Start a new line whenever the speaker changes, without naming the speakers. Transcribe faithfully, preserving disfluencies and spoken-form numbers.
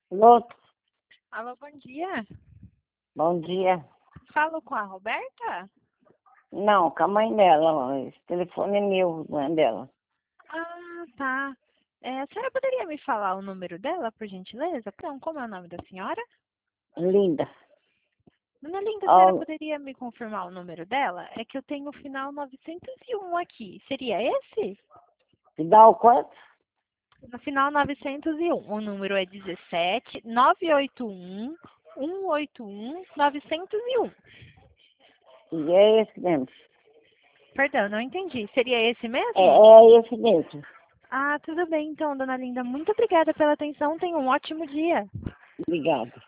Alô,
Alô, bom dia.
bom dia.
Falo com a Roberta?
Não, com a mãe dela. Esse telefone é meu, não é dela.
Ah, tá. É, a senhora poderia me falar o número dela, por gentileza? Então, como é o nome da senhora?
Linda.
Dona Linda, a senhora
Ó,
poderia me confirmar o número dela? É que eu tenho o final novecentos e um aqui. Seria esse?
te dá o quanto?
No final novecentos e um. O número é dezessete nove oito um um oito um novecentos e um.
E é esse mesmo.
Perdão, não entendi. Seria esse
É,
mesmo?
é esse mesmo.
Ah, tudo bem então, dona Linda. Muito obrigada pela atenção. Tenha um ótimo dia.
Obrigada.